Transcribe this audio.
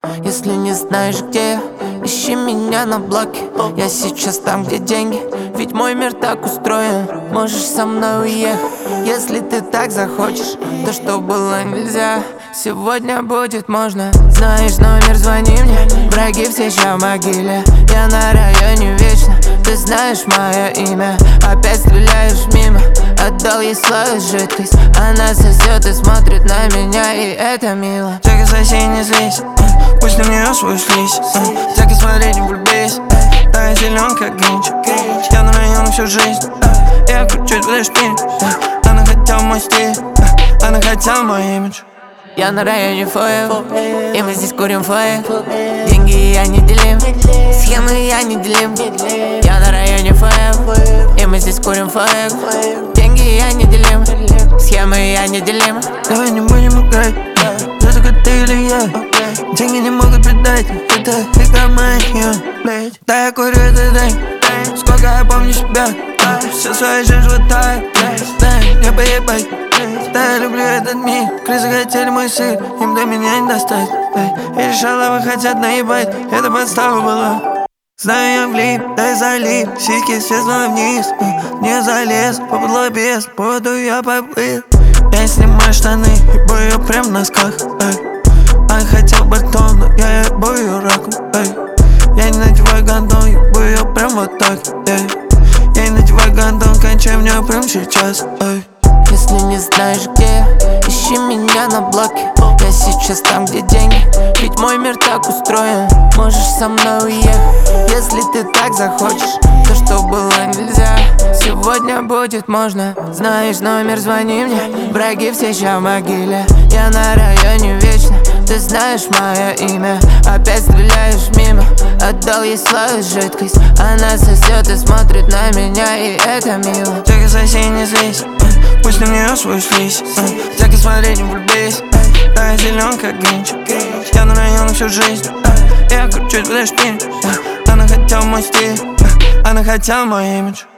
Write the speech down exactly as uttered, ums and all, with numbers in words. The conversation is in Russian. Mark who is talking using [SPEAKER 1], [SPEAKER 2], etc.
[SPEAKER 1] Если не знаешь, где я, ищи меня на блоке. Я сейчас там, где деньги, ведь мой мир так устроен. Можешь со мной уехать, если ты так захочешь. То, что было нельзя, сегодня будет можно. Знаешь номер, звони мне. Враги все ща в могиле. Я на районе вечно, ты знаешь мое имя. Опять стреляешь мимо, отдал ей свою жидкость. Она сосет и смотрит на меня, и это мило.
[SPEAKER 2] Так и соси, не злись, пусть на мне свою слизь. Так и смотреть, не влюбись. Да, я силен, как Гринч. Я на районе всю жизнь. Я кручусь, будешь пить. Она хотела мой стиль, она хотела мой имидж.
[SPEAKER 1] Я на районе фоэ, и мы здесь курим фоэ. Деньги я не делим, схемы я не делим. Я на районе фоэ, и мы здесь курим фоэ. Деньги я не делим, схемы я не делим.
[SPEAKER 2] Давай не будем играть, это только ты или я. Деньги не могут предать, это игра моя, блядь. Да, я курю этот день, сколько я помню себя. Все свои жизнь хватает, дай мне поебать. Да, я люблю этот мир, крысы хотели мой сыр, им до меня не достать. И решала, хотят наебать, это подстава была. Знаю, я влип, дай залип, сиськи свезла вниз. Не залез, попадло без, поводу я поплыл. Я снимаю штаны, ебу ее прям в носках, эй. Она хотел батон, но я ебу ее раком, эй. Я не надеваю гандон, ебу ее прям вот так, эй. Я не надеваю гандон, кончаем в нее прям сейчас, эй.
[SPEAKER 1] Если не знаешь, где я, ищи меня на блоке. Я сейчас там, где деньги, ведь мой мир так устроен. Можешь со мной уехать, если ты так захочешь. То, что было нельзя, сегодня будет можно. Знаешь номер, звони мне. Враги все ща в могиле. Я на районе вечно, ты знаешь мое имя. Опять стреляешь мимо, отдал ей свою жидкость. Она сосет и смотрит на меня, и это мило.
[SPEAKER 2] Так и соси, не злись, пусть на нее свою слизь. Так и смотреть, не влюбись. Да, я силен, как Гринч. Я на районе всю жизнь. Я кручусь, будешь пить. Она хотела мой стиль, она хотела мой имидж.